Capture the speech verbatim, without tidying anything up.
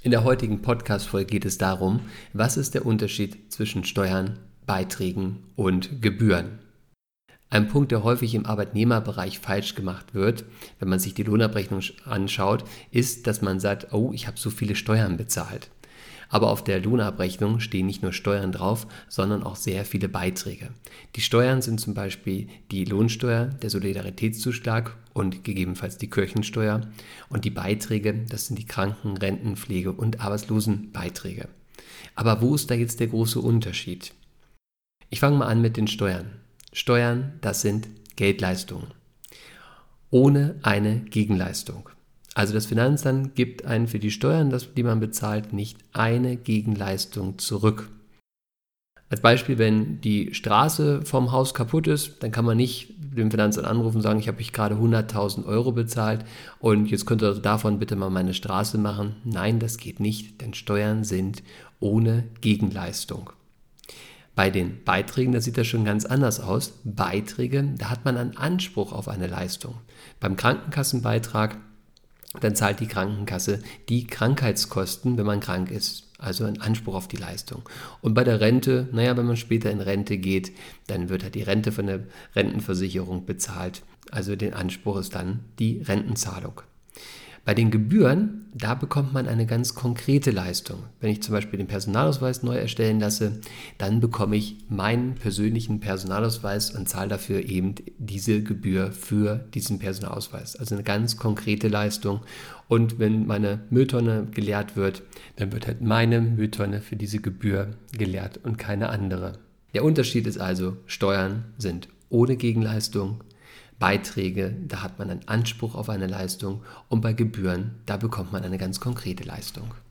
In der heutigen Podcast-Folge geht es darum, was ist der Unterschied zwischen Steuern, Beiträgen und Gebühren. Ein Punkt, der häufig im Arbeitnehmerbereich falsch gemacht wird, wenn man sich die Lohnabrechnung anschaut, ist, dass man sagt, oh, ich habe so viele Steuern bezahlt. Aber auf der Lohnabrechnung stehen nicht nur Steuern drauf, sondern auch sehr viele Beiträge. Die Steuern sind zum Beispiel die Lohnsteuer, der Solidaritätszuschlag und gegebenenfalls die Kirchensteuer. Und die Beiträge, das sind die Kranken-, Renten-, Pflege- und Arbeitslosenbeiträge. Aber wo ist da jetzt der große Unterschied? Ich fange mal an mit den Steuern. Steuern, das sind Geldleistungen ohne eine Gegenleistung. Also das Finanzamt gibt einen für die Steuern, die man bezahlt, nicht eine Gegenleistung zurück. Als Beispiel, wenn die Straße vom Haus kaputt ist, dann kann man nicht dem Finanzamt anrufen und sagen, ich habe ich gerade hunderttausend Euro bezahlt und jetzt könnt ihr davon bitte mal meine Straße machen. Nein, das geht nicht, denn Steuern sind ohne Gegenleistung. Bei den Beiträgen, da sieht das schon ganz anders aus. Beiträge, da hat man einen Anspruch auf eine Leistung. Beim Krankenkassenbeitrag, dann zahlt die Krankenkasse die Krankheitskosten, wenn man krank ist, also einen Anspruch auf die Leistung. Und bei der Rente, naja, wenn man später in Rente geht, dann wird halt die Rente von der Rentenversicherung bezahlt. Also der Anspruch ist dann die Rentenzahlung. Bei den Gebühren, da bekommt man eine ganz konkrete Leistung. Wenn ich zum Beispiel den Personalausweis neu erstellen lasse, dann bekomme ich meinen persönlichen Personalausweis und zahle dafür eben diese Gebühr für diesen Personalausweis. Also eine ganz konkrete Leistung. Und wenn meine Mülltonne geleert wird, dann wird halt meine Mülltonne für diese Gebühr geleert und keine andere. Der Unterschied ist also, Steuern sind ohne Gegenleistung, Beiträge, da hat man einen Anspruch auf eine Leistung und bei Gebühren, da bekommt man eine ganz konkrete Leistung.